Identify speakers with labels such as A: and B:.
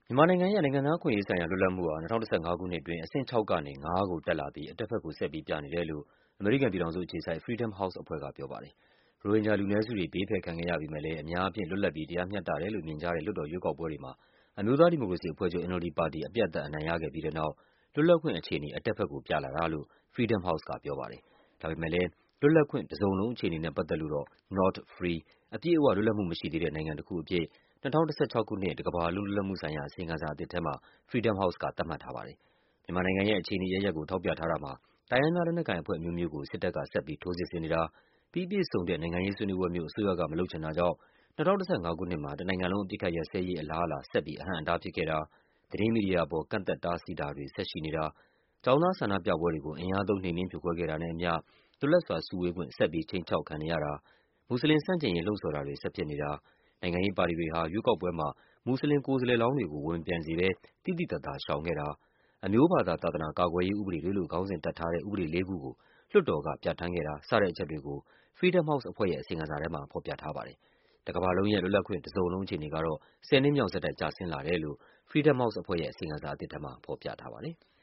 A: မြန်မာနိုင်ငံရဲ့ နိုင်ငံသားအခွင့်အရေးဆိုင်ရာလွတ်လပ်မှုဟာ 2015 ခုနှစ်အတွင်း အဆင့် 6 ကနေ 5 ကိုတက်လာပြီး အတက်ဘက်ကို ဆက်ပြီးပြနေတယ်လို့ အမေရိကန်ပြည်ထောင်စုအခြေစိုက် Freedom House အဖွဲ့ကပြောပါတယ်။ ရိုဟင်ဂျာလူနည်းစုတွေ ဘေးဖယ်ခံခဲ့ရပေမယ့်လည်း အများအားဖြင့် လွတ်လပ်ပြီး တရားမျှတတယ်လို့မြင်ကြတဲ့ လွှတ်တော်ရွေးကောက်ပွဲတွေမှာ အမျိုးသားဒီမိုကရေစီအဖွဲ့ချုပ် NLD ပါတီ အပြတ်အသတ် အနိုင်ရခဲ့ပြီးတဲ့နောက် လွတ်လပ်ခွင့်အခြေအနေ အတက်ဘက်ကိုပြလာတာလို့ Freedom House ကပြောပါတယ်။ ဒါပေမယ့်လည်း လွတ်လပ်ခွင့် တစုံလုံးအခြေအနေနဲ့ပတ်သက်လို့တော့ “not free” အပြည့်အဝလွတ်လပ်မှုမရှိသေးတဲ့ နိုင်ငံတခုအဖြစ် 2016 ခုနှစ် တကမ္ဘာလုံးလွတ်လပ်မှုဆိုင်ရာ အစီရင်ခံစာအသစ်ထဲမှာ Freedom House က သတ်မှတ်ထားပါတယ်။ မြန်မာနိုင်ငံရဲ့ အခြေအနေအရပ်ရပ်ကို ထောက်ပြထားတာမှာ တိုင်းရင်းသားလက်နက်ကိုင်အဖွဲ့အမျိုးမျိုးကို စစ်တပ်က ဆက်ပြီး ထိုးစစ်ဆင်နေတာ၊ ပြီးပြည့်စုံတဲ့ နိုင်ငံရေးဆွေးနွေးပွဲမျိုး အစိုးရက မလုပ်ချင်တာကြောင့် 2015 ခုနှစ်မှာ တနိုင်ငံလုံး အပစ်အခတ်ရပ်စဲရေး အလားအလာ ဆက်ပြီး အဟန့်အတားဖြစ်ခဲ့တာ၊ သတင်းမီဒီယာအပေါ် ကန့်သတ်တားဆီးတာတွေ ဆက်ရှိနေတာ၊ ကျောင်းသားဆန္ဒပြပွဲတွေကို အင်အားသုံး နှိမ်နင်းဖြိုခွဲခဲ့တာနဲ့အမျှ လွတ်လပ်စွာစုဝေးခွင့် ဆက်ပြီး ခြိမ်းခြောက်ခံနေရတာ၊ မွတ်ဆလင်ဆန့်ကျင်ရေး လှုံ့ဆော်တာတွေ ဆက်ဖြစ်နေတာ၊ နိုင်ငံရေးပါတီတွေဟာ ရွေးကောက်ပွဲမှာ မွတ်ဆလင်ကိုယ်စားလှယ်လောင်းတွေကို ဝင်မပြိုင်စေဘဲ သိသိသာသာရှောင်ခဲ့တာ၊ အမျိုးဘာသာသာသနာ ကာကွယ်ရေးဥပဒေတွေလို့ ခေါင်းစဉ်တပ်ထားတဲ့ ဥပဒေလေးခုကို လွှတ်တော်က ပြဌာန်းခဲ့တာ စတဲ့အချက်တွေကို Freedom House အဖွဲ့ရဲ့ အစီရင်ခံစာထဲမှာ ဖော်ပြထားပါတယ်။ တကမ္ဘာလုံးရဲ့ လွတ်လပ်ခွင့် တစုံလုံးအခြေအနေကတော့ 10 နှစ်မြောက်ဆက်တိုက် ကျဆင်းလာတယ်လို့ Freedom House အဖွဲ့ရဲ့ အစီရင်ခံစာအသစ်ထဲမှာ ဖော်ပြထားပါတယ်။